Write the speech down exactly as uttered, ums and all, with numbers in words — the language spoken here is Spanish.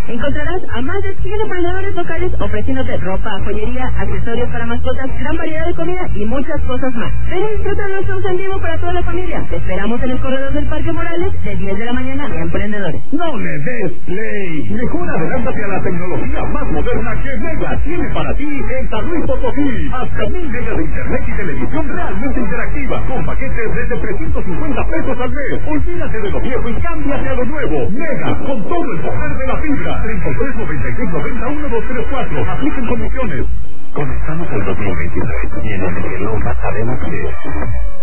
Encontrarás a más de cien emprendedores locales ofreciéndote ropa, joyería, accesorios para mascotas, gran variedad de comida y muchas cosas más. Ven y disfruta de nuestro en vivo para toda la familia. Te esperamos en el corredor del Parque Morales de diez de la mañana a emprendedores. No le des play. Mejor adelántate a la tecnología más moderna que Mega tiene para ti en San Luis Potosí. Hasta mil megas de internet y televisión realmente interactiva con paquetes desde trescientos cincuenta pesos al mes. Olvídate de lo viejo y cámbiate a lo nuevo. Mega, con todo el poder de la fibra. treinta y tres noventa y seis noventa uno dos tres cuatro. Apliquen condiciones. Comenzamos el dos mil veintitrés y en el reloj sabemos que